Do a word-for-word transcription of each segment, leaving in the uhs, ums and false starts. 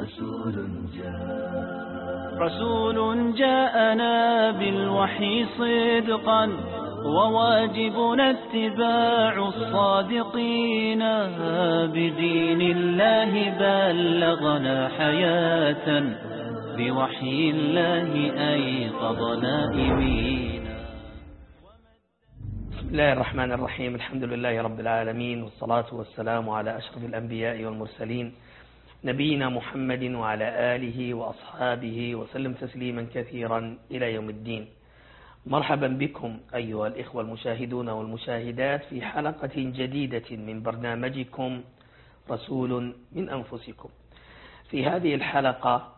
رسول جاء رسول جاءنا بالوحي صدقا وواجبنا اتباع الصادقين بدين الله بلغنا حياة بوحي الله أيقظنا إيمين. بسم الله الرحمن الرحيم. الحمد لله رب العالمين، والصلاة والسلام على أشرف الأنبياء والمرسلين نبينا محمد وعلى آله وأصحابه وسلم تسليما كثيرا إلى يوم الدين. مرحبا بكم أيها الإخوة المشاهدون والمشاهدات في حلقة جديدة من برنامجكم رسول من أنفسكم. في هذه الحلقة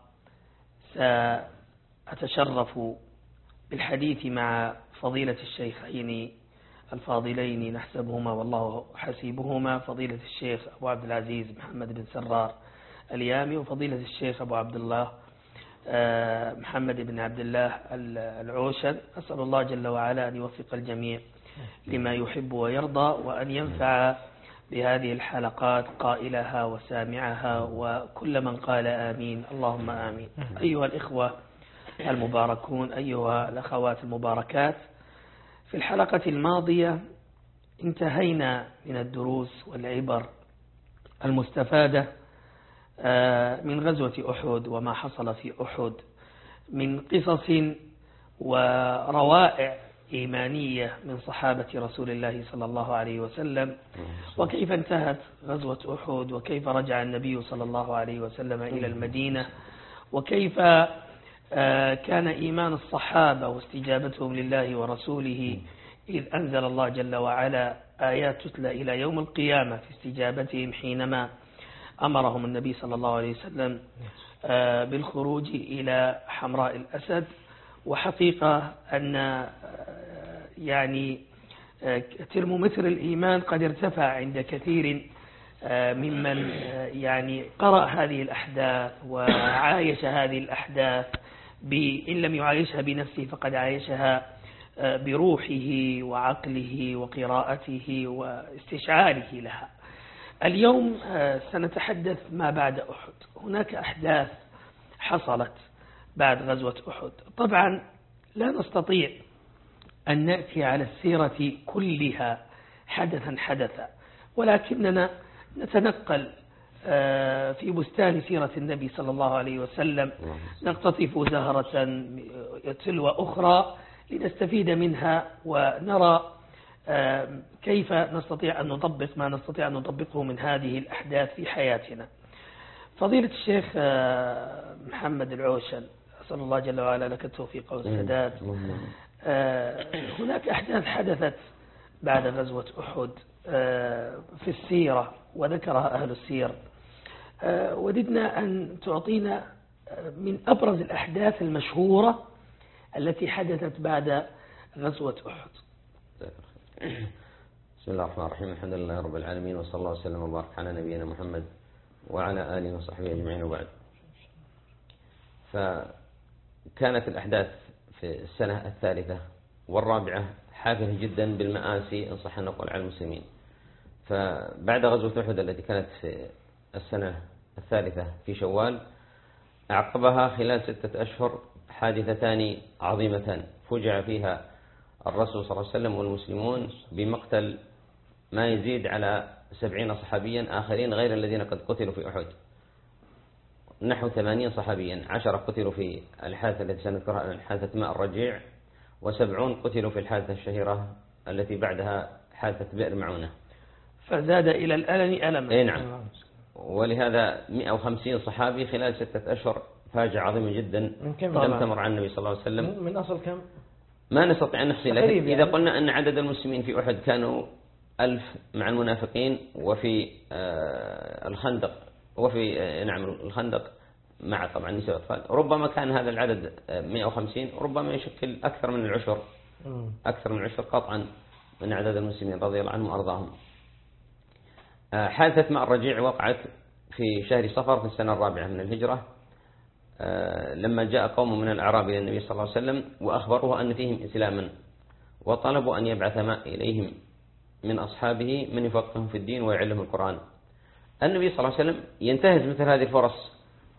سأتشرف بالحديث مع فضيلة الشيخين الفاضلين نحسبهما والله حسيبهما، فضيلة الشيخ أبو عبد العزيز محمد بن سرار اليامي وفضيلة الشيخ أبو عبد الله محمد بن عبد الله العوشن. أسأل الله جل وعلا أن يوفق الجميع لما يحب ويرضى، وأن ينفع بهذه الحلقات قائلها وسامعها وكل من قال آمين اللهم آمين. أيها الإخوة المباركون، أيها الأخوات المباركات، في الحلقة الماضية انتهينا من الدروس والعبر المستفادة من غزوة أحد وما حصل في أحد من قصص وروائع إيمانية من صحابة رسول الله صلى الله عليه وسلم، وكيف انتهت غزوة أحد، وكيف رجع النبي صلى الله عليه وسلم إلى المدينة، وكيف كان إيمان الصحابة واستجابتهم لله ورسوله إذ أنزل الله جل وعلا آيات تتلى إلى يوم القيامة في استجابتهم حينما أمرهم النبي صلى الله عليه وسلم بالخروج إلى حمراء الأسد. وحقيقة أن يعني ترمومتر الإيمان قد ارتفع عند كثير ممن يعني قرأ هذه الأحداث وعايش هذه الأحداث، إن لم يعايشها بنفسه فقد عايشها بروحه وعقله وقراءته واستشعاره لها. اليوم سنتحدث ما بعد أحد. هناك أحداث حصلت بعد غزوة أحد. طبعا لا نستطيع أن نأتي على السيرة كلها حدثا حدثا، ولكننا نتنقل في بستان سيرة النبي صلى الله عليه وسلم، نقتطف زهرة تلو أخرى لنستفيد منها ونرى كيف نستطيع أن نطبق ما نستطيع أن نطبقه من هذه الأحداث في حياتنا. فضيلة الشيخ محمد العوشن، أسأل الله جل وعلا لك التوفيق والسداد. هناك أحداث حدثت بعد غزوة أحد في السيرة وذكرها أهل السير، وددنا أن تعطينا من أبرز الأحداث المشهورة التي حدثت بعد غزوة أحد. بسم الله الرحمن الرحيم. الحمد لله رب العالمين، وصلى الله وسلم وبارك على نبينا محمد وعلى آله وصحبه أجمعين، وبعد. فكانت الأحداث في السنة الثالثة والرابعة حافلة جدا بالمآسي إن صح النقول على المسلمين. فبعد غزوة أحد التي كانت في السنة الثالثة في شوال، أعقبها خلال ستة أشهر حادثتان عظيمتان فجع فيها الرسول صلى الله عليه وسلم والمسلمون بمقتل ما يزيد على سبعين صحابيا آخرين غير الذين قد قتلوا في أحد، نحو ثمانين صحابيا. عشرة قتلوا في الحادثة التي سنذكرها حادثة ماء الرجيع، وسبعون قتلوا في الحادثة الشهيرة التي بعدها حادثة بئر معونة، فزاد إلى الألم ألما. اي نعم. ولهذا مئة وخمسين صحابي خلال ستة أشهر، فاجعة عظيمة جدا لم تمر عن النبي صلى الله عليه وسلم. من أصل كم؟ ما نستطيع أن نحصي، لكن يعني. إذا قلنا أن عدد المسلمين في أحد كانوا ألف مع المنافقين، وفي الخندق وفي نعم الخندق مع طبعا نساء الأطفال، ربما كان هذا العدد مئة وخمسين، ربما يشكل أكثر من العشر أكثر من العشر قطعا من عدد المسلمين رضي الله عنهم وأرضاهم. حادثة ماء الرجيع وقعت في شهر صفر في السنة الرابعة من الهجرة، لما جاء قوم من الأعراب إلى النبي صلى الله عليه وسلم وأخبروه أن فيهم إسلاما، وطلبوا أن يبعث ما إليهم من أصحابه من يفقههم في الدين ويعلمهم القرآن. النبي صلى الله عليه وسلم ينتهز مثل هذه الفرص،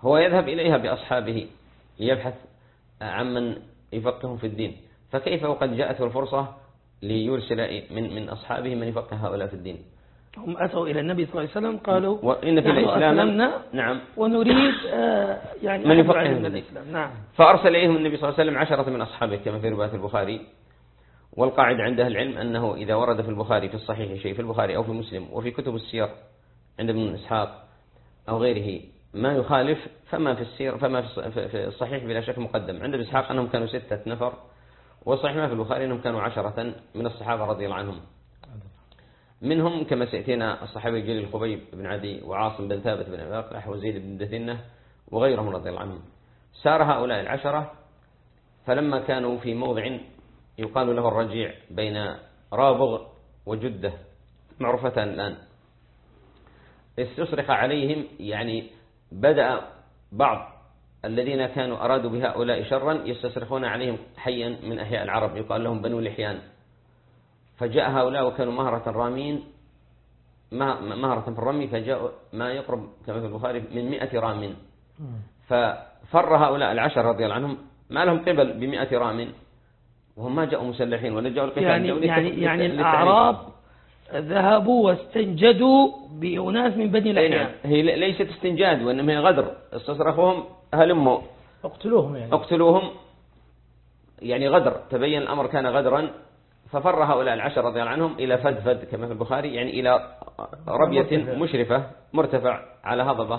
هو يذهب إليها بأصحابه ليبحث عمن يفقههم في الدين، فكيف وقد جاءته الفرصة ليرسل من من أصحابه من يفقه هؤلاء في الدين؟ هم أتوا إلى النبي صلى الله عليه وسلم قالوا وإن في نحن الإسلام أسلمنا نعم ونريد آه يعني من يفقه من الإسلام. نعم. فأرسل إليهم النبي صلى الله عليه وسلم عشرة من أصحابه كما في رواية البخاري. والقاعدة عند أهل العلم أنه إذا ورد في البخاري في الصحيح شيء في البخاري أو في مسلم وفي كتب السير عند ابن إسحاق أو غيره ما يخالف فما في السير فما في الصحيح بلا شك مقدم. عند ابن إسحاق أنهم كانوا ستة نفر، والصحيح ما في البخاري أنهم كانوا عشرة من الصحابة رضي الله عنهم، منهم كما سيأتينا الصحابي الجليل خبيب بن عدي وعاصم بن ثابت بن أبي بكر وزيد بن دثنة وغيرهم رضي الله عنهم. سار هؤلاء العشرة فلما كانوا في موضع يقال له الرجيع بين رابغ وجدة معروفتان الآن، استصرخ عليهم، يعني بدأ بعض الذين كانوا أرادوا بهؤلاء شرا يستصرخون عليهم حيا من أحياء العرب يقال لهم بنو لحيان، فجاء هؤلاء وكانوا مهرة رامين مهرة في الرمي، فجاءوا ما يقرب كما في البخاري من مئة رام، ففر هؤلاء العشر رضي الله عنهم ما لهم قبل بمئة رام وهم ما جاءوا مسلحين ولا جاءوا القتال. يعني يعني يعني الأعراب ذهبوا واستنجدوا بأناس من بني لحيان. هي ليست استنجاد وإنما هي غدر، استصرخوهم هلموا اقتلوهم يعني اقتلوهم يعني غدر، تبين الأمر كان غدرا. ففر هؤلاء العشر رضي الله عنهم إلى فدفد كما في البخاري، يعني إلى ربية مشرفة مرتفع على هضبة،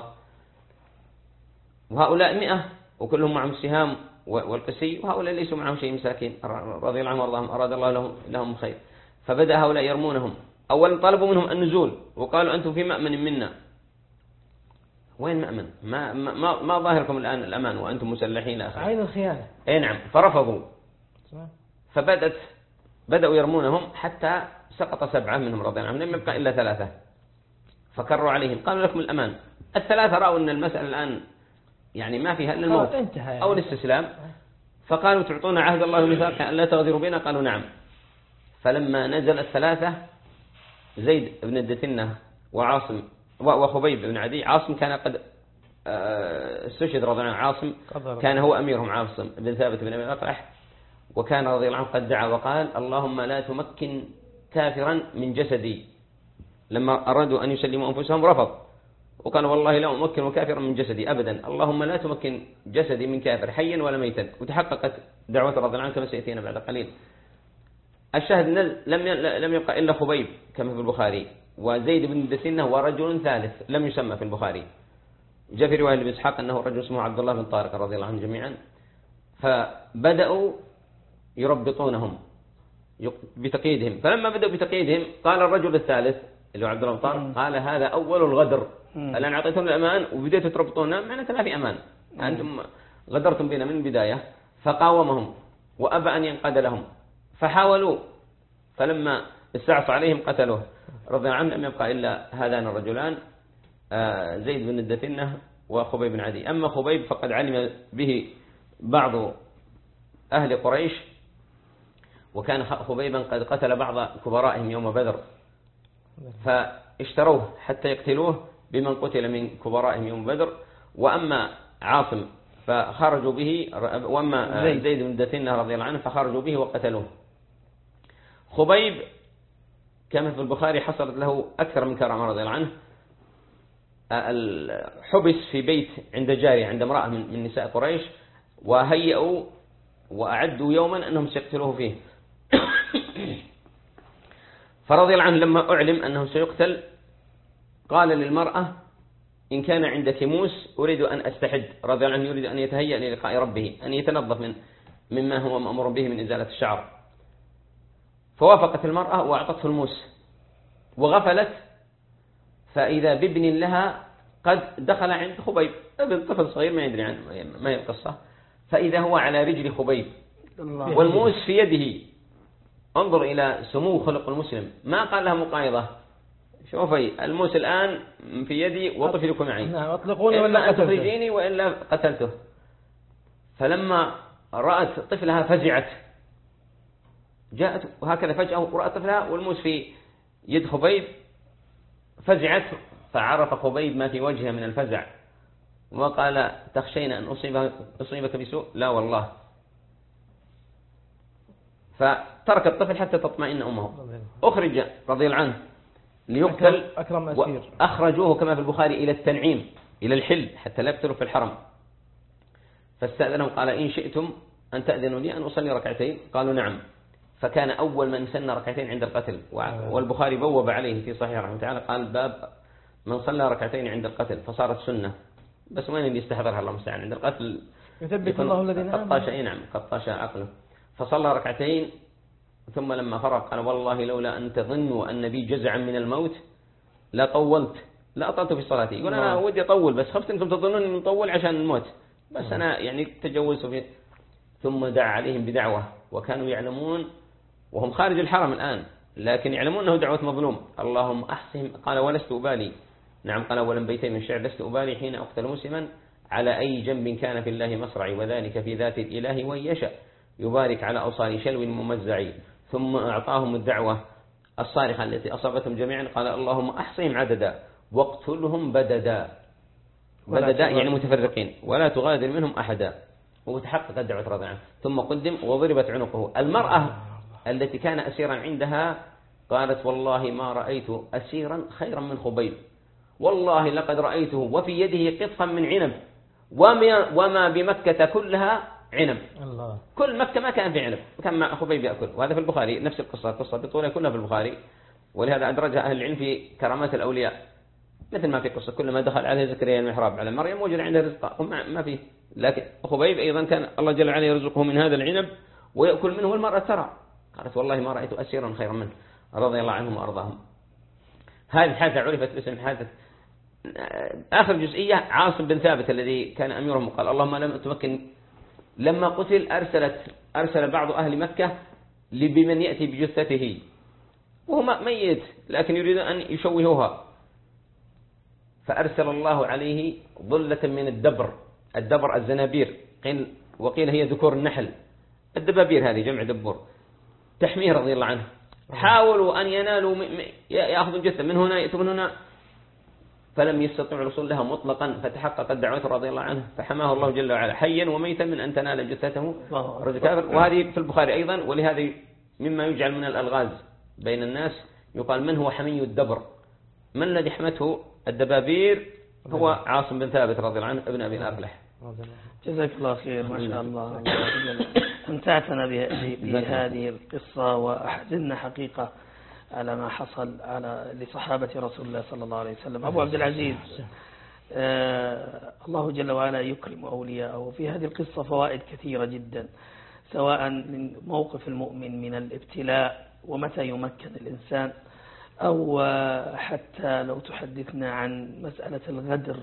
وهؤلاء مئة وكلهم معهم السهام والقسي، وهؤلاء ليسوا معهم شيء مساكين رضي الله عنهم وارضاهم، أراد الله لهم, لهم خير. فبدأ هؤلاء يرمونهم، أولا طلبوا منهم النزول وقالوا أنتم في مأمن منا. وين مأمن؟ ما, ما, ما ظاهركم الآن الأمان وأنتم مسلحين أخي؟ عين الخيانة. أي نعم. فرفضوا، فبدأت بدأوا يرمونهم حتى سقط سبعة منهم رضي الله عنهم، لم يبقى إلا ثلاثة، فكروا عليهم قالوا لكم الأمان. الثلاثة رأوا أن المسألة الآن يعني ما فيها إلا الموت أو الاستسلام، فقالوا تعطونا عهد الله وميثاق أن لا تغدروا بنا؟ قالوا نعم. فلما نزل الثلاثة زيد بن الدثنة وعاصم وخبيب بن عدي، عاصم كان قد استشهد رضي الله عنه، عاصم كان هو أميرهم عاصم بن ثابت بن أبي بكر، وكان رضي الله عنه قد دعا وقال اللهم لا تمكن كافرا من جسدي. لما أرادوا أن يسلموا أنفسهم رفض وقال والله لا أمكن كافرا من جسدي أبدا، اللهم لا تمكن جسدي من كافر حيا ولا ميتا. وتحققت دعوة رضي الله عنه كما سيأتينا بعد قليل. الشاهد لم لم يبقى إلا خبيب كما في البخاري وزيد بن دثنة ورجل ثالث لم يسمى في البخاري. جاء في رواية ابن إسحاق أنه رجل اسمه عبد الله بن طارق رضي الله عنه جميعا. فبدأوا يربطونهم بتقييدهم، فلما بدأوا بتقييدهم قال الرجل الثالث اللي هو عبد الله بن طارق قال هذا أول الغدر، الآن أعطيتهم الأمان وبدأتوا تربطوننا معناته ما في أمان، أنتم غدرتم بنا من البداية. فقاومهم وأبى أن ينقاد لهم، فحاولوا، فلما استعصى عليهم قتلوه رضي الله عنه. لم يبقى إلا هذان الرجلان زيد بن الدثنة وخبيب بن عدي. أما خبيب فقد علم به بعض أهل قريش، وكان خبيبا قد قتل بعض كبرائهم يوم بدر، فاشتروه حتى يقتلوه بمن قتل من كبرائهم يوم بدر. وأما عاصم فخرجوا به، وأما زيد بن الدثنة رضي الله عنه فخرجوا به وقتلوه. خبيب كما في البخاري حصلت له أكثر من كرامة رضي الله عنه، حبس في بيت عند جارية عند امرأة من نساء قريش، وهيئوا وأعدوا يوما أنهم سيقتلوه فيه. فرضي الله عنه لما أعلم أنه سيقتل قال للمرأة إن كان عندك موس أريد أن أستحد. رضي الله عنه يريد أن يتهيأ للقاء ربه، أن يتنظف من مما هو مأمور به من إزالة الشعر. فوافقت المرأة وأعطته الموس وغفلت، فإذا بابن لها قد دخل عند خبيب، ابن طفل صغير ما يدري عنه ما هي القصة، فإذا هو على رجل خبيب والموس في يده. انظر إلى سمو خلق المسلم، ما قال لها مقايضة، شوفي الموس الآن في يدي وطفلك معي، نعم اطلقوني ولا تخرجيني وإلا قتلته. فلما رأت طفلها فزعت، جاءت وهكذا فجأة ورأت طفلها والموس في يد خبيب، فزعت، فعرف خبيب ما في وجهه من الفزع وقال تخشين أن أصيبك, أصيبك بسوء؟ لا والله. فترك الطفل حتى تطمئن أمه. أخرج رضي الله عنه ليقتل، أكرم أسير، أخرجوه كما في البخاري إلى التنعيم، إلى الحل، حتى لا يقتلوا في الحرم. فاستأذنهم قال إن شئتم أن تأذنوا لي أن أصلي ركعتين؟ قالوا نعم. فكان أول من سن ركعتين عند القتل. والبخاري بوب عليه في صحيح رحمه تعالى قال باب من صلى ركعتين عند القتل، فصارت سنة. بس وين اللي يستحضرها الله المستعان؟ عند القتل يثبت الله الذين قد طاش نعم قد طاش عقله. فصلى ركعتين ثم لما فرغ قال والله لولا أن تظنوا أن بي جزعا من الموت لا طولت، لا أطلت في صلاتي. يقول أنا ودي أطول بس خفت أنكم تظنون أن نطول عشان الموت، بس أنا يعني تجوزت فيه. ثم دعا عليهم بدعوة، وكانوا يعلمون وهم خارج الحرم الآن، لكن يعلمون أنه دعوة مظلوم. اللهم أحصهم. قال ولست أبالي. نعم قال ولم بيتين من الشعر لست أبالي حين أقتل مسلما على أي جنب كان في الله مصرعي، وذلك في ذات الإله وإن يشاء يبارك على أوصال شلو ممزعي. ثم أعطاهم الدعوة الصارخة التي أصابتهم جميعا. قال اللهم أحصهم عددا واقتلهم بددا. بددا يعني متفرقين، ولا تغادر منهم أحدا. وتحقق الدعوة رضي الله عنه. ثم قدم وضربت عنقه. المرأة التي كان أسيرا عندها قالت والله ما رأيت أسيرا خيرا من خبيب، والله لقد رأيته وفي يده قطفا من عنب وما بمكة كلها عنب. الله. كل مكة ما كان في عنب، كان خبيب يأكل. وهذا في البخاري نفس القصة، القصة بطولها كلها في البخاري. ولهذا أدرجها أهل العلم في كرامات الأولياء، مثل ما في قصة كلما دخل عليه زكريا المحراب على مريم وجد عنده رزقا ما فيه. لكن خبيب أيضا كان الله جل وعلا يرزقه من هذا العنب ويأكل منه، والمرأة ترى قالت والله ما رأيت أسيرا خيرا منه رضي الله عنهم وأرضاهم. هذه الحادثة عرفت باسم حادثة. آخر جزئية عاصم بن ثابت الذي كان أميرهم، قال اللهم لم تمكن. لما قتل أرسلت أرسل بعض أهل مكة بمن يأتي بجثته وهو ميت لكن يريد أن يشوهوها، فأرسل الله عليه ظلة من الدبر. الدبر الزنابير، قيل وقيل هي ذكور النحل، الدبابير هذه جمع دبور، تحميه رضي الله عنه. حاولوا أن ينالوا يأخذوا جثة من هنا يأتوا من هنا، فلم يستطيعوا الوصول لها مطلقا، فتحققت دعوته رضي الله عنه فحماه الله جل وعلا حيا وميتا من أن تنال جثته رجل كافر. وهذه في البخاري أيضا. ولهذا مما يجعل من الألغاز بين الناس يقال من هو حمي الدبر، من الذي حمته الدبابير؟ هو عاصم بن ثابت رضي الله عنه ابن أبي الأفلح. جزاك الله خير. ما شاء الله امتعتنا بهذه القصة وأحزننا حقيقة على ما حصل على لصحابة رسول الله صلى الله عليه وسلم. أبو عبد العزيز، آه الله جل وعلا يكرم أولياءه. وفي هذه القصة فوائد كثيرة جدا، سواء من موقف المؤمن من الابتلاء ومتى يمكن الإنسان، أو حتى لو تحدثنا عن مسألة الغدر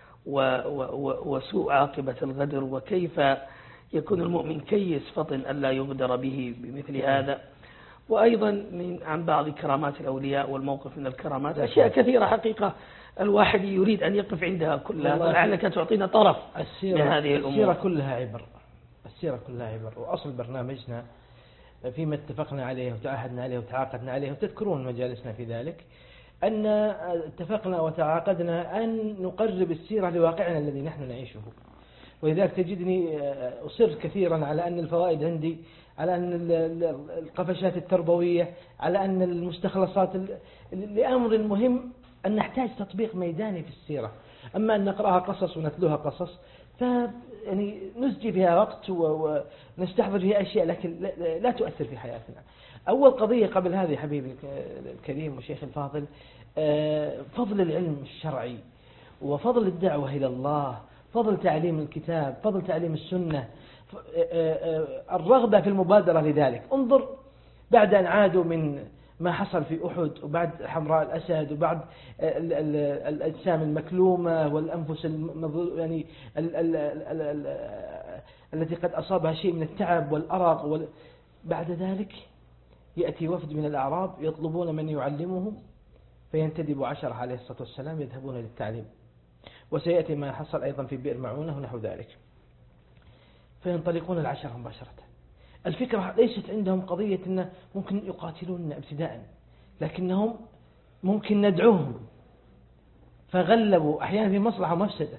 وسوء عاقبة الغدر، وكيف يكون المؤمن كيس فطن ألا يغدر به بمثل هذا. وأيضا من عن بعض كرامات الأولياء والموقف من الكرامات، أشياء كثيرة حقيقة الواحد يريد أن يقف عندها كلها، لعلك تعطينا طرف من هذه الأمور. السيرة كلها عبر، السيرة كلها عبر. وأصل برنامجنا فيما اتفقنا عليه وتعهدنا عليه وتعاقدنا عليه، وتذكرون مجالسنا في ذلك، أن اتفقنا وتعاقدنا أن نقرب السيرة لواقعنا الذي نحن نعيشه. ولذلك تجدني أصر كثيرا على أن الفوائد عندي، على أن القفشات التربوية، على أن المستخلصات لأمر مهم أن نحتاج تطبيق ميداني في السيرة. أما أن نقرأها قصص ونتلوها قصص ف يعني نسجي فيها وقت ونستحضر فيها أشياء لكن لا تؤثر في حياتنا. أول قضية قبل هذه حبيبي الكريم وشيخ الفاضل، فضل العلم الشرعي وفضل الدعوة إلى الله، فضل تعليم الكتاب، فضل تعليم السنة، الرغبة في المبادرة لذلك. انظر بعد أن عادوا من ما حصل في أحد وبعد حمراء الأسد وبعد الأجسام المكلومة والأنفس يعني ال ال ال ال التي قد أصابها شيء من التعب والأرق وال... بعد ذلك يأتي وفد من الأعراب يطلبون من يعلمهم، فينتدب عشرة عليه الصلاة والسلام يذهبون للتعليم. وسيأتي ما حصل أيضا في بئر معونة ونحو ذلك. فينطلقون العشرة مباشرة. الفكرة ليست عندهم قضية أن ممكن يقاتلون ابتداء، لكنهم ممكن ندعوهم، فغلبوا أحيانا في مصلحة ومفسدة.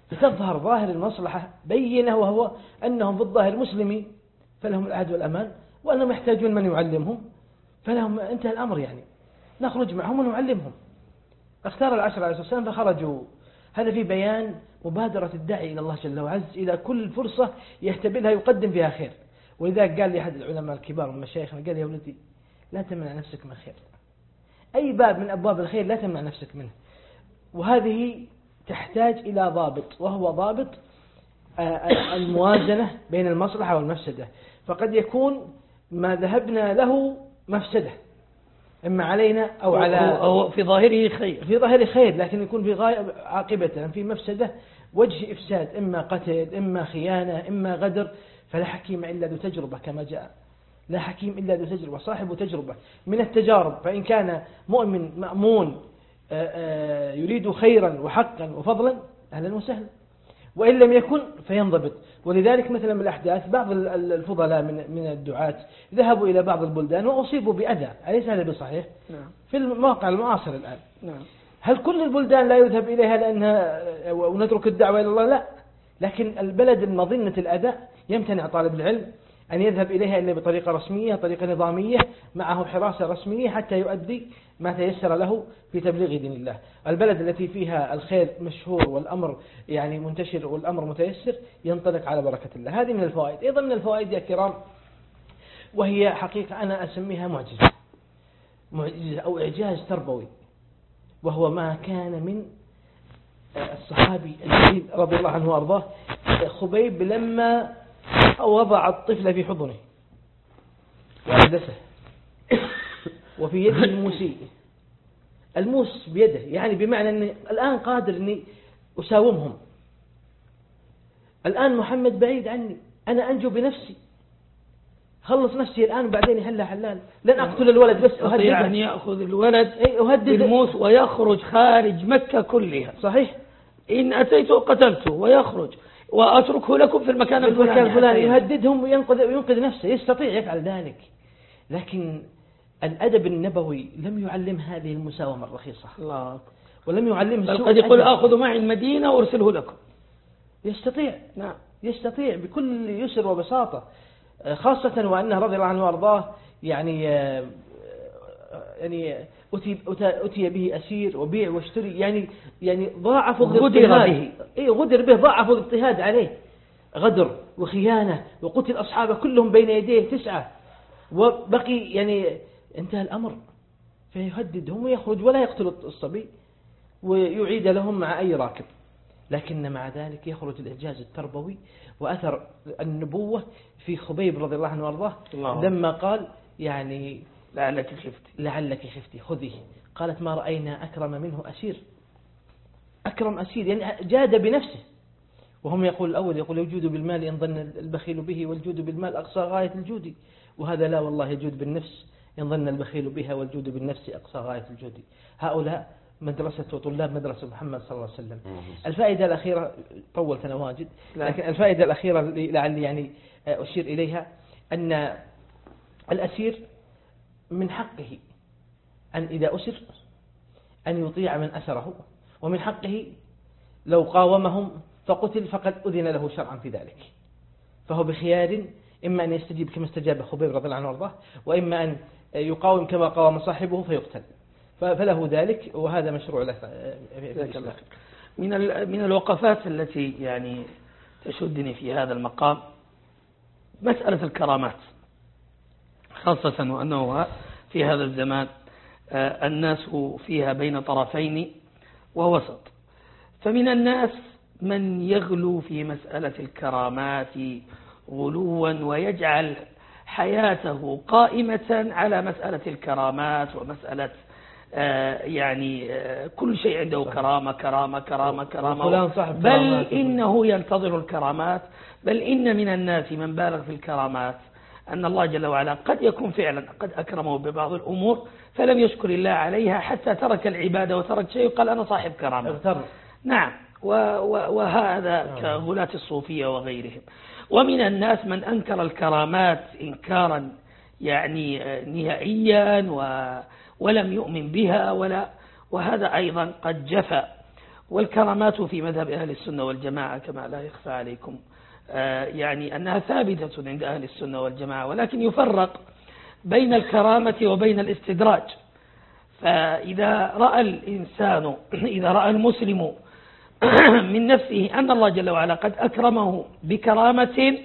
لتظهر ظاهر المصلحة بينة، وهو أنهم في الظاهر مسلمين فلهم العهد والأمان، وأنهم يحتاجون من يعلمهم، فلهم انتهى الأمر، يعني نخرج معهم ونعلمهم. اختار العشرة عليه الصلاة والسلام فخرجوا. هذا في بيان مبادرة الداعي إلى الله جل وعز إلى كل فرصة يحتملها يقدم فيها خير. ولذلك قال لي أحد العلماء الكبار من مشايخنا، قال يا ولدي لا تمنع نفسك من خير، أي باب من أبواب الخير لا تمنع نفسك منه. وهذه تحتاج إلى ضابط، وهو ضابط الموازنة بين المصلحة والمفسدة. فقد يكون ما ذهبنا له مفسدة إما علينا أو على أو في ظاهره خير، في ظاهره خير، لكن يكون في غاية عاقبة في مفسدة وجه إفساد، إما قتل إما خيانة إما غدر. فلا حكيم إلا ذو تجربة كما جاء، لا حكيم إلا ذو تجربة، صاحب تجربة من التجارب. فإن كان مؤمن مأمون يريد خيرا وحقا وفضلا أهلا وسهلا، وإن لم يكن فينضبط. ولذلك مثلا من الأحداث بعض الفضلاء من من الدعاة ذهبوا إلى بعض البلدان وأصيبوا بأذى، أليس هذا بصحيح؟ نعم. في المواقع المعاصر الآن. نعم. هل كل البلدان لا يذهب إليها لأنها ونترك الدعوة إلى الله؟ لا، لكن البلد المظنة الأذى يمتنع طالب العلم أن يذهب إليها إلا بطريقة رسمية، طريقة نظامية معه حراسة رسمية حتى يؤدي ما تيسر له في تبليغ دين الله. البلد التي فيها الخير مشهور والأمر يعني منتشر والأمر متيسر ينطلق على بركة الله. هذه من الفوائد. أيضا من الفوائد يا كرام، وهي حقيقة أنا أسميها معجزة، معجزة أو إعجاز تربوي، وهو ما كان من الصحابي الجليل رضي الله عنه وأرضاه خبيب لما وضع الطفل في حضنه وأحدثه وفي يده الموسي، الموس بيده، يعني بمعنى أني الآن قادر أني أساومهم، الآن محمد بعيد عني، أنا أنجو بنفسي، خلص نفسي الآن وبعدين يحلها حلال، لن أقتل الولد بس أهدده، يعني يأخذ الولد أهدده بالموس ويخرج خارج مكة كلها. صحيح، إن أتيته قتلته ويخرج وأتركه لكم في المكان الفلاني، يهددهم وينقذ وينقذ نفسه، يستطيع يفعل ذلك. لكن الأدب النبوي لم يعلم هذه المساومة الرخيصة، الله، ولم يعلم بل قد يقول آخذ معي المدينة وأرسله لكم. يستطيع، نعم، يستطيع بكل يسر وبساطة، خاصة وأنه رضي الله عنه وأرضاه يعني يعني أتي, أتي به أسير وبيع واشتري، يعني يعني ضاعفوا غدر به، إيه غدر به، ضاعفوا الاضطهاد عليه، غدر وخيانة، وقتل أصحابه كلهم بين يديه تسعة، وبقي يعني انتهى الأمر، فيهددهم ويخرج ولا يقتل الصبي ويعيد لهم مع أي راكب. لكن مع ذلك يخرج الإعجاز التربوي وأثر النبوة في خبيب رضي الله عنه وارضاه لما قال يعني لعلك خفتي لعلك خفتي خذيه، قالت ما رأينا أكرم منه أسير، أكرم أسير يعني جاد بنفسه. وهم يقول الأول يقول يجود بالمال إن ظن البخيل به، والجود بالمال أقصى غاية الجود، وهذا لا والله يجود بالنفس إن ظن البخيل بها، والجود بالنفس أقصى غاية الجود. هؤلاء مدرسة وطلاب مدرسة محمد صلى الله عليه وسلم. الفائدة الأخيرة، طولت أنا واجد، لكن الفائدة الأخيرة لعلي يعني أشير إليها أن الأسير من حقه أن إذا أسر أن يطيع من أسره، ومن حقه لو قاومهم فقتل فقد أذن له شرعا في ذلك، فهو بخيار إما أن يستجيب كما استجاب خبيب رضي الله عنه وارضاه، وإما أن يقاوم كما قاوم صاحبه فيقتل، فله ذلك، وهذا مشروع له في الإسلام. من من الوقفات التي يعني تشدني في هذا المقام مسألة الكرامات، خاصة وأنه في هذا الزمان الناس فيها بين طرفين ووسط. فمن الناس من يغلو في مسألة الكرامات غلوا ويجعل حياته قائمة على مسألة الكرامات ومسألة يعني كل شيء عنده كرامة كرامة كرامة كرامة، بل إنه ينتظر الكرامات. بل إن من الناس من بالغ في الكرامات، أن الله جل وعلا قد يكون فعلا قد أكرمه ببعض الأمور فلم يشكر الله عليها حتى ترك العبادة وترك شيء وقال أنا صاحب كرامة. نعم، وهذا كغلاة الصوفية وغيرهم. ومن الناس من أنكر الكرامات إنكارا يعني نهائيا ولم يؤمن بها، ولا وهذا أيضا قد جفى. والكرامات في مذهب أهل السنة والجماعة كما لا يخفى عليكم يعني أنها ثابتة عند أهل السنة والجماعة، ولكن يفرق بين الكرامة وبين الاستدراج. فإذا رأى الإنسان إذا رأى المسلم من نفسه أن الله جل وعلا قد أكرمه بكرامة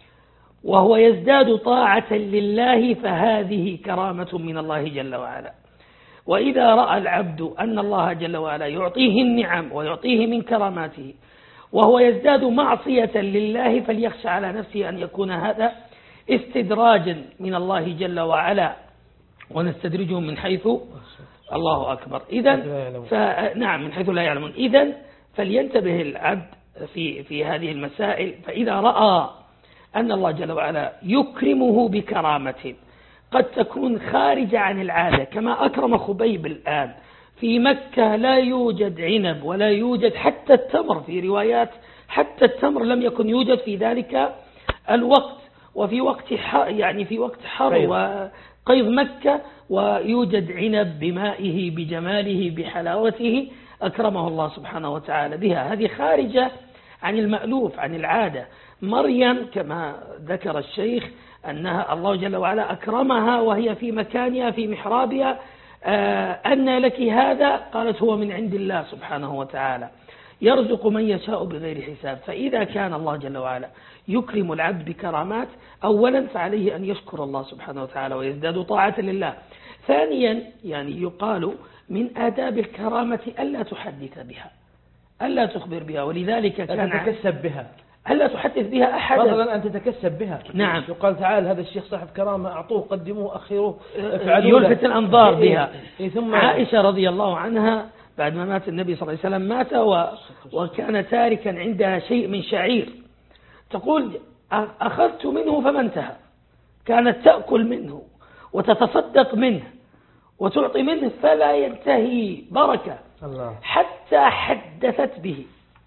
وهو يزداد طاعة لله فهذه كرامة من الله جل وعلا. وإذا رأى العبد أن الله جل وعلا يعطيه النعم ويعطيه من كراماته وهو يزداد معصية لله فليخشى على نفسه أن يكون هذا استدراجا من الله جل وعلا، ونستدرجهم من حيث الله أكبر. إذن نعم من حيث لا يعلمون. إذن فلينتبه العبد في في هذه المسائل. فإذا رأى أن الله جل وعلا يكرمه بكرامة قد تكون خارجة عن العادة، كما أكرم خبيب الآن في مكة لا يوجد عنب ولا يوجد حتى التمر، في روايات حتى التمر لم يكن يوجد في ذلك الوقت، وفي وقت يعني في وقت حر وقيض مكة ويوجد عنب بمائه بجماله بحلاوته أكرمه الله سبحانه وتعالى بها. هذه خارجة عن المألوف عن العادة. مريم كما ذكر الشيخ أنها الله جل وعلا أكرمها وهي في مكانها في محرابها، آه أن لك هذا؟ قالت هو من عند الله سبحانه وتعالى يرزق من يشاء بغير حساب. فإذا كان الله جل وعلا يكرم العبد بكرامات، أولا فعليه أن يشكر الله سبحانه وتعالى ويزداد طاعة لله. ثانيا يعني يقال من آداب الكرامة ألا تحدث بها، ألا تخبر بها، ولذلك كان تتكسب بها، ألا تحدث بها أحدا، فضلا أن تتكسب بها. نعم. يقال تعال هذا الشيخ صاحب كرامة، أعطوه قدموه أخروه، يلفت الأنظار بها. إيه ثم عائشة رضي الله عنها بعد ما مات النبي صلى الله عليه وسلم مات و... وكان تاركا عندها شيء من شعير، تقول أخذت منه فما انتهى، كانت تأكل منه وتتصدق منه وتعطي منه فلا ينتهي بركة الله. حتى حدثت به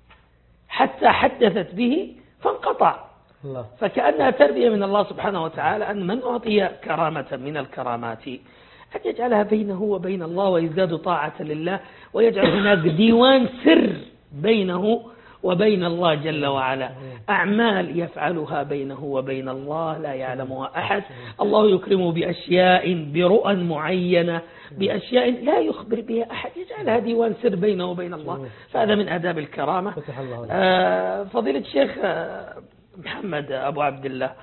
حتى حدثت به فانقطع الله. فكأنها تربية من الله سبحانه وتعالى أن من أعطي كرامة من الكرامات أن يجعلها بينه وبين الله ويزداد طاعة لله، ويجعل هناك ديوان سر بينه وبين الله جل وعلا، أعمال يفعلها بينه وبين الله لا يعلمها أحد. الله يكرمه بأشياء برؤى معينة، بأشياء لا يخبر بها أحد، يجعلها ديوان سر بينه وبين الله. فهذا من آداب الكرامة. آه فضيلة الشيخ محمد أبو عبد الله،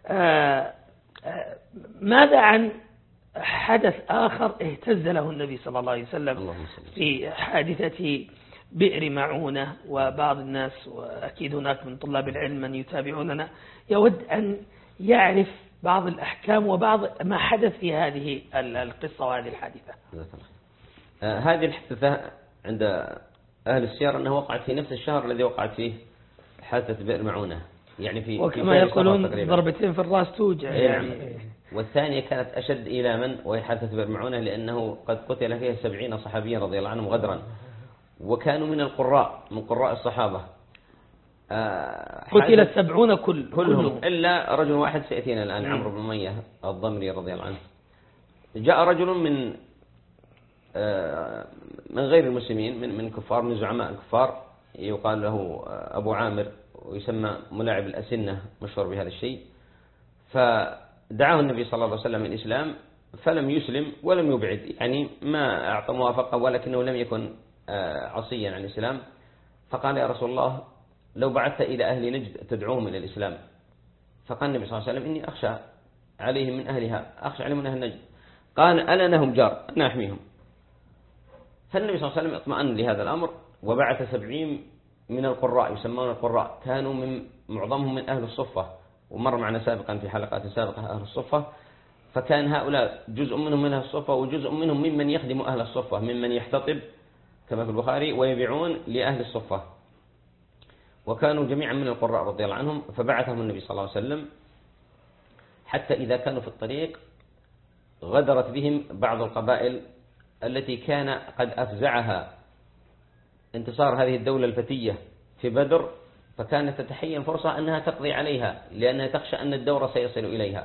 آه آه ماذا عن حدث آخر اهتز له النبي صلى الله عليه وسلم في حادثة بئر معونة؟ وبعض الناس وأكيد هناك من طلاب العلم من يتابعوننا يود أن يعرف بعض الأحكام وبعض ما حدث في هذه القصة وهذه الحادثة. آه هذه الحادثة عند أهل السير أنها وقعت في نفس الشهر الذي وقعت فيه حادثة بئر معونة، يعني في وكما يقولون ضربتين في الرأس توجع يعني. والثانية كانت أشد إيلاما وهي حادثة بئر معونة، لأنه قد قتل فيها سبعين صحابيا رضي الله عنهم غدرا، وكانوا من القراء من قراء الصحابة. آه قتل السبعون كل كلهم, كلهم إلا رجل واحد سيأتينا الآن، عمرو بن أمية الضمري رضي الله عنه. جاء رجل من آه من غير المسلمين، من من كفار، من زعماء الكفار، يقال له أبو عامر ويسمى ملاعب الأسنة، مشهور بهذا الشيء. فدعاه النبي صلى الله عليه وسلم الإسلام فلم يسلم ولم يبعد، يعني ما أعطى موافقة، ولكنه لم يكن عصيا عن الإسلام. فقال يا رسول الله لو بعثت إلى أهل نجد تدعوهم إلى الإسلام. فقال النبي صلى الله عليه وسلم إني أخشى عليهم من أهلها، أخشى عليهم من أهل نجد. قال ألا لهم جار أنا أحميهم. فالنبي صلى الله عليه وسلم اطمأن لهذا الأمر، وبعث سبعين من القراء يسمون القراء، كانوا من معظمهم من أهل الصفة، ومر معنا سابقا في حلقات سابقة أهل الصفة. فكان هؤلاء جزء منهم من أهل الصفة وجزء منهم ممن يخدم أهل الصفة، ممن يحتطب كما في البخاري ويبيعون لأهل الصفة، وكانوا جميعا من القراء رضي الله عنهم. فبعثهم النبي صلى الله عليه وسلم حتى إذا كانوا في الطريق غدرت بهم بعض القبائل التي كان قد أفزعها انتصار هذه الدولة الفتية في بدر، فكانت تتحين فرصة أنها تقضي عليها لأنها تخشى أن الدور سيصل إليها.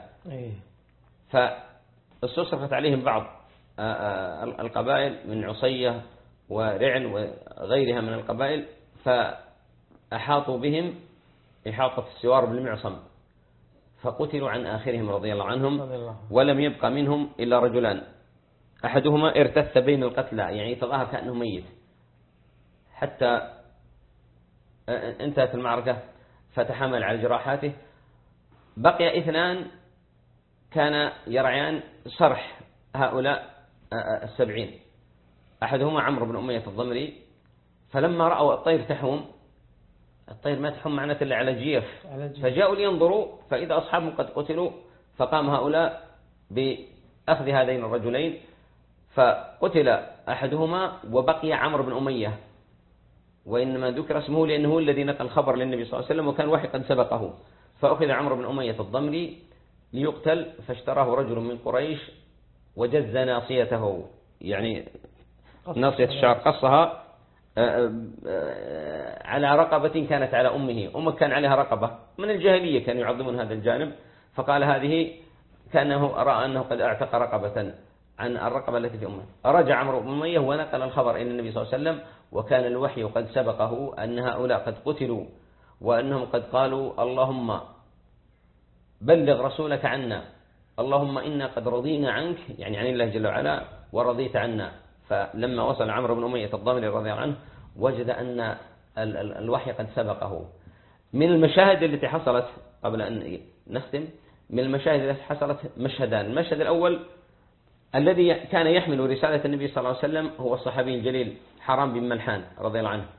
فاستصرفت عليهم بعض القبائل من عصية ورعل وغيرها من القبائل، فأحاطوا بهم إحاطة السوار بالمعصم، فقتلوا عن آخرهم رضي الله عنهم، ولم يبقى منهم إلا رجلان، أحدهما ارتث بين القتلى، يعني تظاهر كأنه ميت حتى انتهت المعركة فتحمل على جراحاته. بقي اثنان كان يرعيان صرح هؤلاء السبعين، أحدهما عمرو بن أمية الضمري، فلما رأوا الطير تحوم، الطير ما تحوم معناته إلا على جيف، فجاءوا لينظروا فإذا أصحابهم قد قتلوا، فقام هؤلاء بأخذ هذين الرجلين، فقتل أحدهما وبقي عمرو بن أمية، وإنما ذكر اسمه لأنه الذي نقل الخبر للنبي صلى الله عليه وسلم، وكان وحي قد سبقه. فأخذ عمرو بن أمية الضمري ليقتل، فاشتراه رجل من قريش وجز ناصيته، يعني ناصية الشعر قصها على رقبة كانت على أمه، أمه كان عليها رقبة من الجاهلية، كانوا يعظمون هذا الجانب، فقال هذه كأنه رأى أنه قد اعتق رقبة عن الرقبة التي في أمه. رجع عمرو بن أمية ونقل الخبر إلى النبي صلى الله عليه وسلم، وكان الوحي قد سبقه أن هؤلاء قد قتلوا، وأنهم قد قالوا اللهم بلغ رسولك عنا، اللهم إنا قد رضينا عنك، يعني عن الله جل وعلا، ورضيت عنا. فلما وصل عمرو بن أمية الضمري رضي الله عنه وجد أن الوحي قد سبقه. من المشاهد التي حصلت قبل أن نختم، من المشاهد التي حصلت مشهدان. المشهد الأول الذي كان يحمل رسالة النبي صلى الله عليه وسلم هو الصحابي الجليل حرام بن ملحان رضي الله عنه،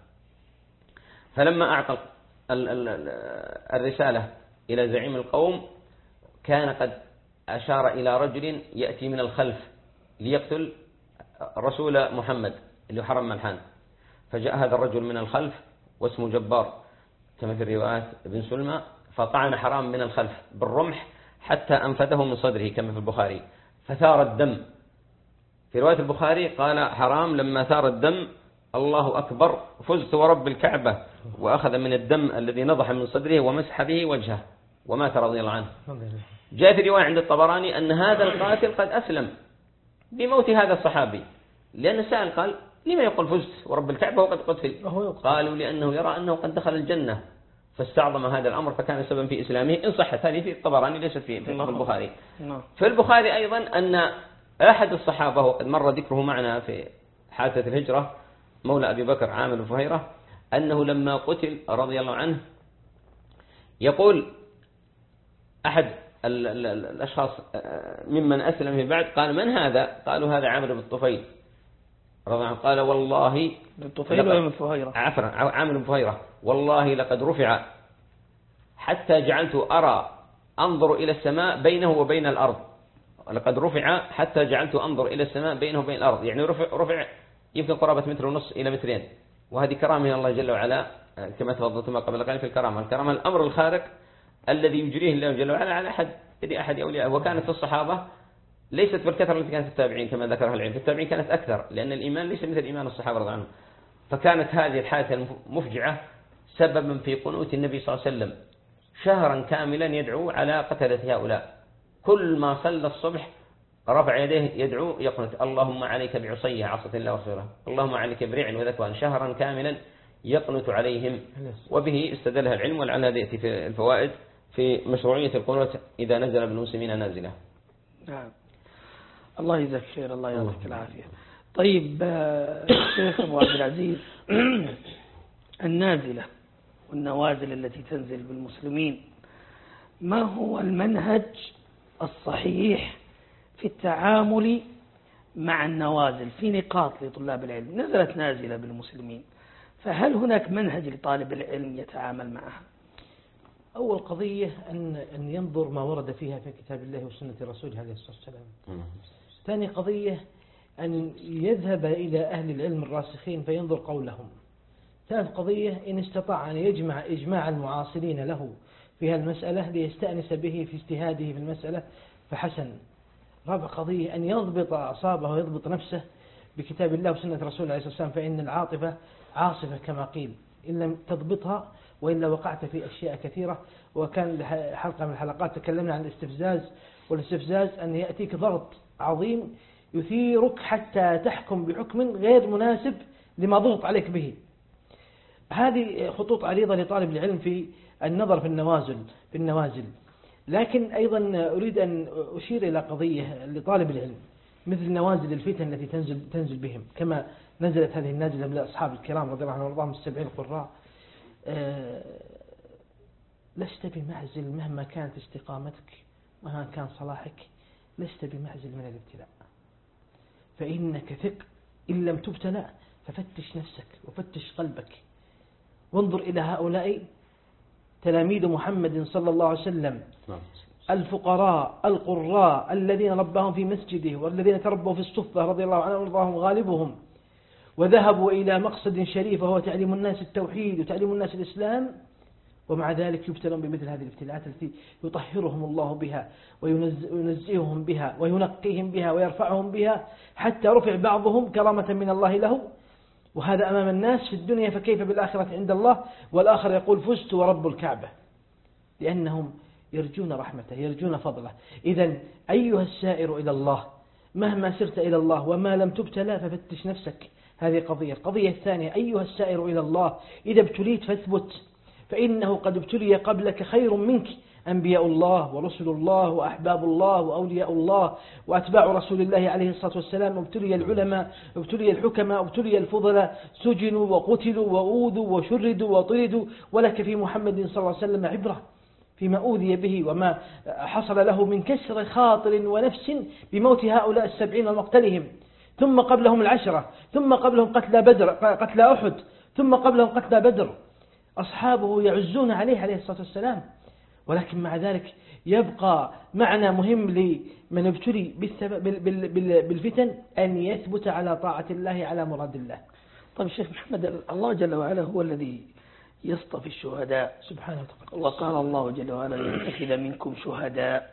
فلما أعطى الرسالة إلى زعيم القوم كان قد أشار إلى رجل يأتي من الخلف ليقتل رسول محمد اللي حرم ملحان، فجاء هذا الرجل من الخلف واسمه جبار كما في الروايات ابن سلمى، فطعن حرام من الخلف بالرمح حتى أنفذه من صدره كما في البخاري، فثار الدم. في رواية البخاري قال حرام لما ثار الدم الله أكبر فزت ورب الكعبة، وأخذ من الدم الذي نضح من صدره ومسح به وجهه ومات رضي الله عنه. جاء في رواية عند الطبراني أن هذا القاتل قد أسلم بموت هذا الصحابي، لأن السائل قال لما يقول فزت ورب الكعبة وقد قتل؟ قالوا لأنه يرى أنه قد دخل الجنة، فاستعظم هذا الأمر فكان سببا في إسلامه، إن صحت هذه في الطبراني ليست في البخاري. في البخاري أيضا أن أحد الصحابة وقد مر ذكره معنا في حادثة الهجرة مولى أبي بكر عامر بن فهيرة، أنه لما قتل رضي الله عنه يقول أحد الأشخاص ممن أسلم في بعد قال من هذا؟ قالوا هذا عامر بن الطفيل رضي الله عنه. قال والله الطفيل ولا فهيرة؟ عفوا عامر بن فهيرة، والله لقد رفع حتى جعلت أرى أنظر إلى السماء بينه وبين الأرض، لقد رفع حتى جعلت أنظر إلى السماء بينه وبين الأرض، يعني رفع, رفع يمكن قرابة متر ونص إلى مترين، وهذه كرامة من الله جل وعلا كما تفضلتم قبل قليل في الكرامة. الكرامة الأمر الخارق الذي يجريه الله جل وعلا على أحد يدي أحد أولياء. وكانت في الصحابة ليست بالكثرة التي كانت في التابعين كما ذكرها العلم، في التابعين كانت أكثر، لأن الإيمان ليس مثل إيمان الصحابة رضي الله عنهم. فكانت هذه الحادثة المفجعة سببا في قنوت النبي صلى الله عليه وسلم شهرا كاملا يدعو على قتلة هؤلاء، كل ما صلى الصبح رفع يديه يدعو يقنت اللهم عليك بعصيه عصة الله ورسوله، اللهم عليك برعل وذكوان، شهرا كاملا يقنت عليهم. وبه استدلها العلم، ولعل هذا يأتي في الفوائد في مشروعية القنوت إذا نزل بالمسلمين نازلة. نعم، الله يجزاك خير، الله يعطيك العافية. طيب الشيخ أبو عبد العزيز، النازلة والنوازل التي تنزل بالمسلمين، ما هو المنهج الصحيح في التعامل مع النوازل في نقاط لطلاب العلم؟ نزلت نازلة بالمسلمين، فهل هناك منهج لطالب العلم يتعامل معها؟ أول قضية أن أن ينظر ما ورد فيها في كتاب الله وسنة رسوله عليه الصلاة والسلام. ثاني قضية أن يذهب إلى أهل العلم الراسخين فينظر قولهم. ثالث قضية إن استطاع أن يجمع إجماع المعاصرين له في هالمسألة ليستأنس به في اجتهاده في المسألة فحسن. رابع قضية أن يضبط أعصابه ويضبط نفسه بكتاب الله وسنة رسوله عليه الصلاة والسلام، فإن العاطفة عاصفة كما قيل، إن لم تضبطها وإلا وقعت في أشياء كثيرة. وكان حلقة من الحلقات تكلمنا عن الاستفزاز، والاستفزاز أن يأتيك ضغط عظيم يثيرك حتى تحكم بحكم غير مناسب لما ضغط عليك به. هذه خطوط عريضة لطالب العلم في النظر في النوازل في النوازل لكن أيضا أريد أن أشير إلى قضية لطالب العلم مثل نوازل الفتن التي تنزل, تنزل بهم، كما نزلت هذه النازلة من أصحاب الكرام رضي الله عنهم وارضاهم السبعين القراء. أه لست بمعزل مهما كانت استقامتك، مهما كان صلاحك، لست بمعزل من الابتلاء، فإنك ثق إن لم تبتلى ففتش نفسك وفتش قلبك. وانظر إلى هؤلاء تلاميذ محمد صلى الله عليه وسلم، الفقراء القراء الذين رباهم في مسجده والذين تربوا في الصفة رضي الله عنهم وارضاهم غالبهم، وذهبوا إلى مقصد شريف وهو تعليم الناس التوحيد وتعليم الناس الإسلام، ومع ذلك يبتلون بمثل هذه الابتلاءات التي يطهرهم الله بها وينزئهم بها وينقيهم بها ويرفعهم بها، حتى رفع بعضهم كرامة من الله له، وهذا أمام الناس في الدنيا، فكيف بالآخرة عند الله؟ والآخر يقول فزت ورب الكعبة، لأنهم يرجون رحمته يرجون فضله. إذن أيها السائر إلى الله مهما سرت إلى الله وما لم تبتلى ففتش نفسك، هذه قضية. القضية الثانية أيها السائر إلى الله إذا ابتليت فاثبت، فإنه قد ابتلي قبلك خير منك أنبياء الله ورسل الله وأحباب الله وأولياء الله وأتباع رسول الله عليه الصلاة والسلام، وابتلي العلماء وابتلي الحكماء وابتلي الفضلاء، سجنوا وقتلوا وأوذوا وشردوا وطردوا، ولك في محمد صلى الله عليه وسلم عبرة فيما أوذي به وما حصل له من كسر خاطر ونفس بموت هؤلاء السبعين ومقتلهم، ثم قبلهم العشرة، ثم قبلهم قتلى بدر قتلى أحد، ثم قبلهم قتلى بدر. أصحابه يعزون عليه عليه الصلاة والسلام، ولكن مع ذلك يبقى معنى مهم لمن ابتلي بالفتن أن يثبت على طاعة الله على مراد الله. طيب الشيخ محمد، الله جل وعلا هو الذي يصطفي الشهداء سبحانه وتعالى، وقال الله جل وعلا يتخذ منكم شهداء.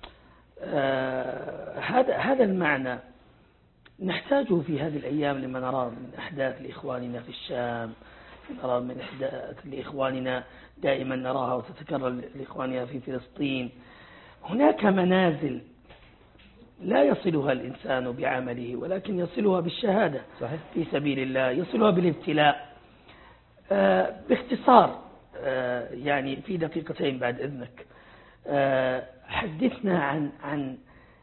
آه هذا هذا المعنى نحتاجه في هذه الأيام لما نرى من أحداث لإخواننا في الشام، نرى من أحداث لإخواننا دائما نراها وتتكرر لإخواننا في فلسطين. هناك منازل لا يصلها الإنسان بعمله ولكن يصلها بالشهادة صحيح. في سبيل الله، يصلها بالابتلاء. آه باختصار آه يعني في دقيقتين بعد إذنك، آه حدثنا عن عن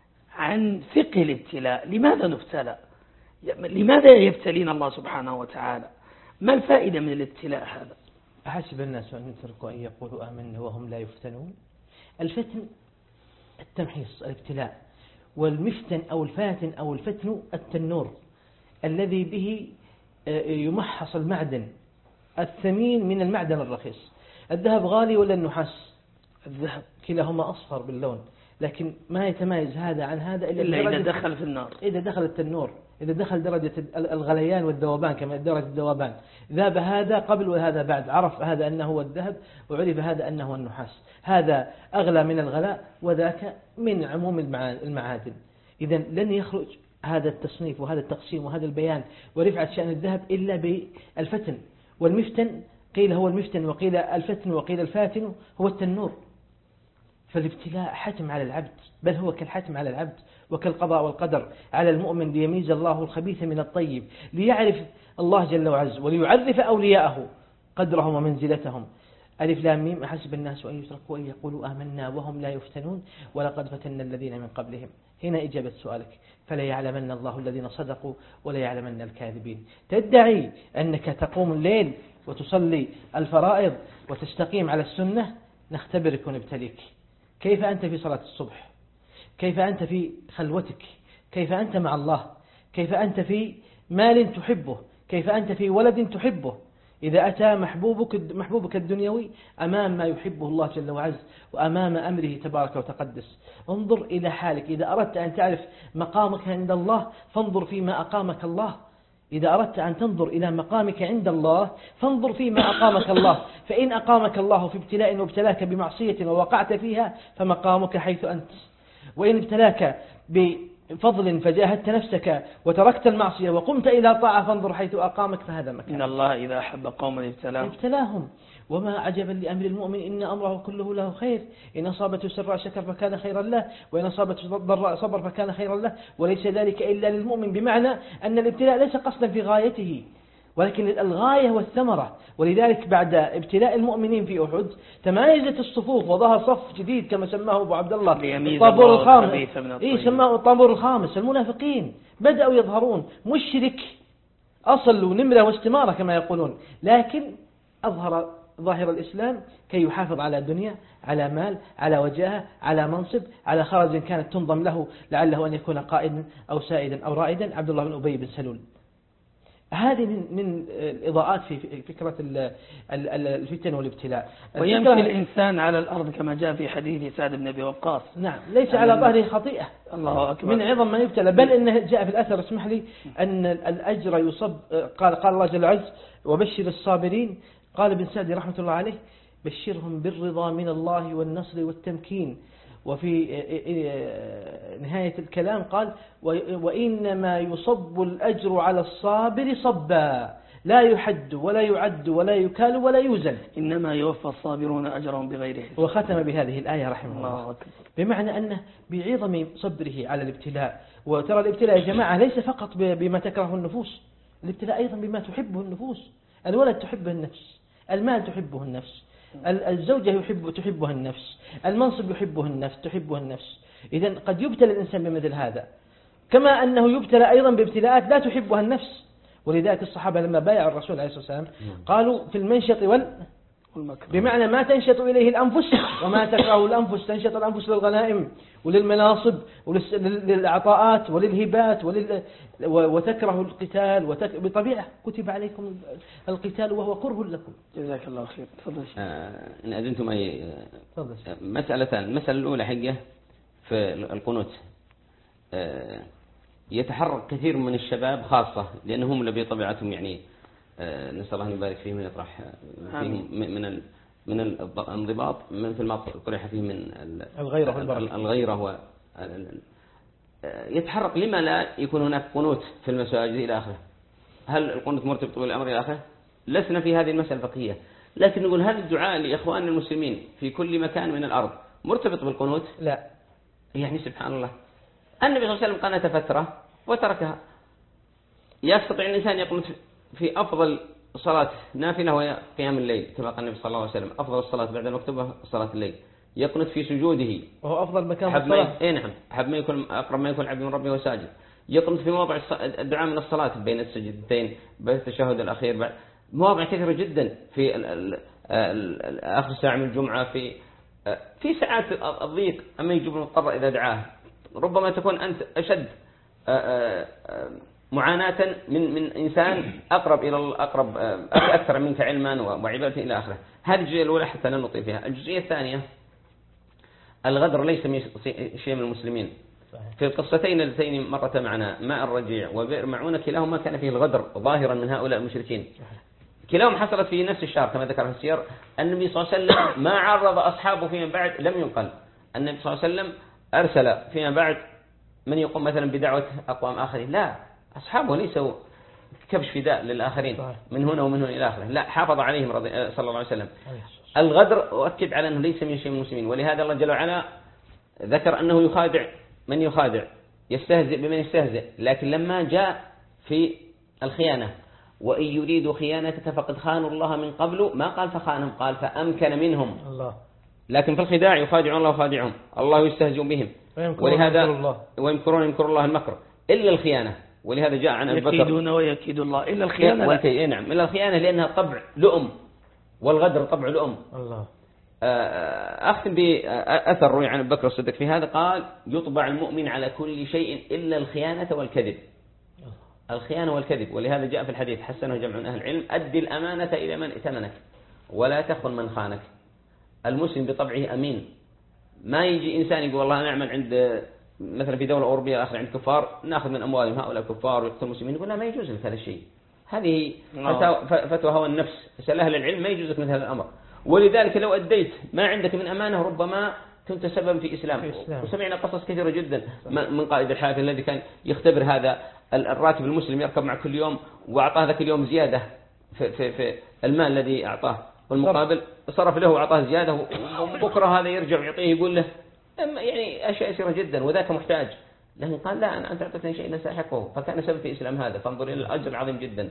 عن فقه الابتلاء. لماذا نبتلى؟ لماذا يبتلينا الله سبحانه وتعالى؟ ما الفائدة من الابتلاء هذا؟ أحسب الناس أن يتركوا أن يقولوا آمنا وهم لا يفتنون. الفتن التمحيص الابتلاء، والمفتن أو الفاتن أو الفتن التنور الذي به يمحص المعدن الثمين من المعدن الرخيص. الذهب غالي ولا النحاس؟ الذهب، كلاهما أصفر باللون، لكن ما يتميز هذا عن هذا إلا, إلا إذا دخل في النار، إذا دخل التنور، إذا دخل درجة الغليان والذوبان كما درجة الذوبان، ذاب هذا قبل وهذا بعد، عرف هذا أنه هو الذهب وعرف هذا أنه النحاس، هذا أغلى من الغلاء وذاك من عموم المعادن. إذن لن يخرج هذا التصنيف وهذا التقسيم وهذا البيان ورفعة شأن الذهب إلا بالفتن. والمفتن قيل هو المفتن وقيل الفتن وقيل الفاتن هو التنور. فالابتلاء حتم على العبد، بل هو كالحتم على العبد وكالقضاء والقدر على المؤمن، ليميز الله الخبيث من الطيب، ليعرف الله جل وعز وليعرف أولياءه قدرهم ومنزلتهم. ألف لام ميم أحسب الناس أن يتركوا أن يقولوا آمنا وهم لا يفتنون ولقد فتنا الذين من قبلهم. هنا إجابة سؤالك، فلا يعلمن الله الذين صدقوا ولا يعلمن الكاذبين. تدعي أنك تقوم الليل وتصلي الفرائض وتستقيم على السنة، نختبرك ونبتليك. كيف أنت في صلاة الصبح؟ كيف أنت في خلوتك؟ كيف أنت مع الله؟ كيف أنت في مال تحبه؟ كيف أنت في ولد تحبه؟ إذا أتى محبوبك, محبوبك الدنيوي أمام ما يحبه الله جل وعز وأمام أمره تبارك وتقدس، انظر إلى حالك. إذا أردت أن تعرف مقامك عند الله فانظر فيما أقامك الله. إذا أردت أن تنظر إلى مقامك عند الله فانظر فيما أقامك الله. فإن أقامك الله في ابتلاء وابتلاك بمعصية ووقعت فيها فمقامك حيث أنت، وإن ابتلاك بفضل فجاهدت نفسك وتركت المعصية وقمت إلى طاعة فانظر حيث أقامك فهذا مكان. إن الله إذا أحب قوما ابتلاهم ابتلاهم وما عجبا لأمر المؤمن إن أمره كله له خير، إن أصابته سراء شكر فكان خيرا له، وإن أصابته ضراء صبر فكان خيرا له، وليس ذلك إلا للمؤمن، بمعنى أن الابتلاء ليس قصدا في غايته، ولكن الغاية والثمرة. ولذلك بعد ابتلاء المؤمنين في أحد تمايزت الصفوف وظهر صف جديد كما سماه أبو عبد الله الطابور الخامس. إيه سماه الطابور الخامس. المنافقين بدأوا يظهرون، مشرك أصل ونمرة واستمارة كما يقولون، لكن أظهر ظاهر الإسلام كي يحافظ على دنيا، على مال، على وجاهة، على منصب، على خرج كانت تنظم له لعله أن يكون قائدا أو سائدا أو رائدا، عبد الله بن أبي بن سلول. هذه من من الإضاءات في فكرة الفتن والابتلاء. ويمشي الإنسان على الأرض كما جاء في حديث سعد بن أبي وقاص. نعم، ليس على ظهره خطيئة. الله أكبر. من عظم ما يبتلى، بل إنه جاء في الأثر اسمح لي أن الأجر يصب. قال قال الله جل وعز وبشر الصابرين. قال ابن سعدي رحمة الله عليه بشرهم بالرضا من الله والنصر والتمكين. وفي نهاية الكلام قال وإنما يصب الأجر على الصابر صبا لا يحد ولا يعد ولا يكال ولا يوزن، إنما يوفى الصابرون أجرهم بغير حساب. وختم بهذه الآية رحمه الله, الله بمعنى أنه بعظم صبره على الابتلاء. وترى الابتلاء يا جماعة ليس فقط بما تكره النفوس، الابتلاء أيضا بما تحبه النفوس. الولد تحبه النفس، المال تحبه النفس، الزوجة يحب تحبها النفس، المنصب يحبه النفس تحبه النفس. إذن قد يبتلى الإنسان بمثل هذا، كما أنه يبتلى أيضا بابتلاءات لا تحبها النفس. ولذلك الصحابة لما بايعوا الرسول عليه الصلاة والسلام قالوا في المنشط وال بمعنى ما تنشط إليه الأنفس وما تكره الأنفس. تنشط الأنفس للغنائم وللمناصب وللعطاءات وللهبات ولل... وتكره القتال وتك... بطبيعة كتب عليكم القتال وهو كره لكم. جزاك الله خير. تفضل. آه إن أذنتم أي مسألتان. المسألة الأولى حقه في القنوت. آه يتحرك كثير من الشباب خاصة لأنهم اللي بطبيعتهم يعني آه نسأل الله أن يبارك فيهم ويطرح فيهم من ال من الانضباط من في ما طرح فيه من الغيرة الغيرة يتحرك. لما لا يكون هناك قنوت في المساجد إلى آخره؟ هل القنوت مرتبط بالأمر إلى آخره؟ لسنا في هذه المسألة الفقهية، لكن نقول هل الدعاء لإخوان المسلمين في كل مكان من الأرض مرتبط بالقنوت؟ لا. يعني سبحان الله النبي صلى الله عليه وسلم قنت فترة وتركها. يستطيع الإنسان يقنت في أفضل صلاة نافلة وهي قيام الليل كما قال النبي صلى الله عليه وسلم أفضل الصلاة بعد المكتوبة صلاة الليل. يقنت في سجوده وهو أفضل مكان في الصلاة. إيه نعم، حب ما يكون أقرب ما يكون العبد من ربه وساجد. يقنت في مواضع الدعاء من الصلاة بين السجدتين بين التشهد الأخير بعد مواضع كثيرة جدا في آخر ساعة من الجمعة في في ساعات الضيق أما يجب المضطر إذا دعاه. ربما تكون أنت أشد معاناة من من إنسان أقرب إلى الأقرب أكثر منك علما وعبادة إلى آخره. هذه الجزئية الأولى حتى لا نطيل فيها. الجزئية الثانية الغدر ليس شيء من المسلمين. في القصتين اللتين مرت معنا ماء الرجيع وبئر معونة كلاهما كان فيه الغدر ظاهرا من هؤلاء المشركين. كلاهم حصلت في نفس الشهر كما ذكر في السير. النبي صلى الله عليه وسلم ما عرض أصحابه فيما بعد لم ينقل. النبي صلى الله عليه وسلم أرسل فيما بعد من يقوم مثلا بدعوة أقوام آخرين، لا، أصحابه ليسوا كبش فداء للآخرين من هنا ومن هنا إلى آخره، لا، حافظ عليهم رضي صلى الله عليه وسلم. الغدر أؤكد على أنه ليس من شيء من المسلمين، ولهذا الله جل وعلا ذكر أنه يخادع من يخادع، يستهزئ بمن يستهزئ. لكن لما جاء في الخيانة وإن يريدوا خيانتك فقد خانوا الله من قبل ما قال فخانهم، قال فأمكن منهم الله. لكن في الخداع يخادعون الله وخادعهم، الله يستهزئ بهم، ولهذا ويمكرون يمكر الله المكر إلا الخيانة. ولهذا جاء عن أبي بكر يكيدون ويكيد الله إلا الخيانة. والكي... نعم إلا الخيانة لأنها طبع لؤم، والغدر طبع لؤم. الله. أختم بأثر روي عن أبي بكر الصديق في هذا، قال يطبع المؤمن على كل شيء إلا الخيانة والكذب. الخيانة والكذب. ولهذا جاء في الحديث حسنه جمع من أهل العلم أدي الأمانة إلى من ائتمنك ولا تخن من خانك. المسلم بطبعه أمين. ما يجي إنسان يقول والله نعمل عند مثلا في دولة أوروبية آخر عند كفار نأخذ من أموالهم هؤلاء كفار ويقتل المسلمين، يقول لا ما يجوز لك هذا الشيء. هذه فتوى هوى النفس. اسأل أهل العلم ما يجوز لك مثل هذا الأمر. ولذلك لو أديت ما عندك من أمانة ربما كنت سببا في إسلام. في إسلام. وسمعنا قصص كثيرة جدا من قائد الحافل الذي كان يختبر هذا الراكب المسلم يركب مع كل يوم وأعطاه ذاك اليوم زيادة في, في, في المال الذي أعطاه، والمقابل صرف له وأعطاه زيادة، وبكرة هذا يرجع يعطيه يقول له يعني أشياء يسيرة جدا وذاك محتاج. لكن قال لا، أنا أنت أعطتني شيء لا ساحقه، فكان سبب في إسلام هذا. فانظر إلى الأجر العظيم جدا.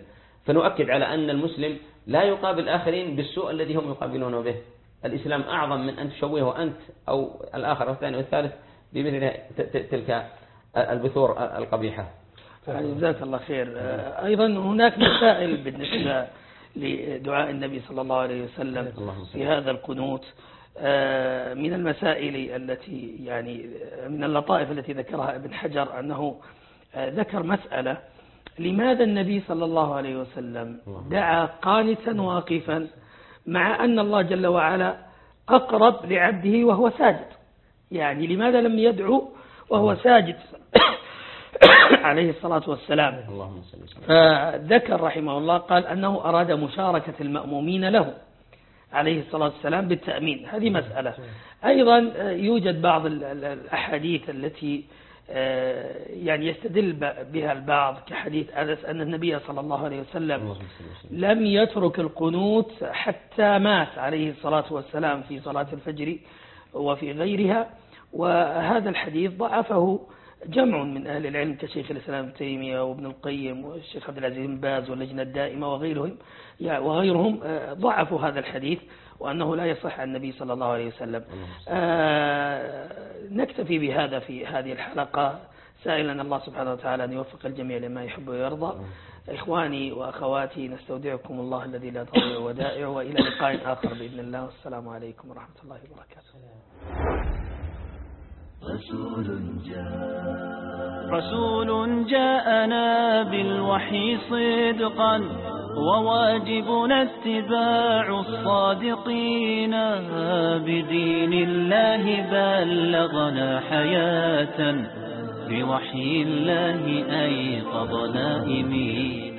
فنؤكد على أن المسلم لا يقابل الآخرين بالسوء الذي هم يقابلونه به. الإسلام أعظم من أن تشوهه أنت أو الآخر والثاني والثالث بمثل تلك البثور القبيحة. جزاك الله خير. أيضا هناك مسائل بالنسبة لدعاء النبي صلى الله عليه وسلم في هذا القنوت. من المسائل التي يعني من اللطائف التي ذكرها ابن حجر أنه ذكر مسألة: لماذا النبي صلى الله عليه وسلم دعا قانتا واقفا مع أن الله جل وعلا أقرب لعبده وهو ساجد؟ يعني لماذا لم يدعو وهو ساجد عليه الصلاة والسلام؟ فذكر رحمه الله قال أنه أراد مشاركة المأمومين له عليه الصلاة والسلام بالتأمين. هذه مسألة. أيضا يوجد بعض الأحاديث التي يعني يستدل بها البعض كحديث أنس أن النبي صلى الله عليه وسلم لم يترك القنوت حتى مات عليه الصلاة والسلام في صلاة الفجر وفي غيرها. وهذا الحديث ضعفه جمع من أهل العلم كشيخ الإسلام ابن تيمية وابن القيم والشيخ عبد العزيز بن باز واللجنة الدائمة وغيرهم وغيرهم ضعفوا هذا الحديث وأنه لا يصح عن النبي صلى الله عليه وسلم. آه نكتفي بهذا في هذه الحلقة، سائلا الله سبحانه وتعالى أن يوفق الجميع لما يحب ويرضى. إخواني وأخواتي، نستودعكم الله الذي لا تضيع ودائع، وإلى لقاء آخر بإذن الله، والسلام عليكم ورحمة الله وبركاته. رسول جاء رسول جاءنا بالوحي صدقا، وواجبنا اتباع الصادقين. بدين الله بلغنا حياة، بوحي الله أيقظ نائمين.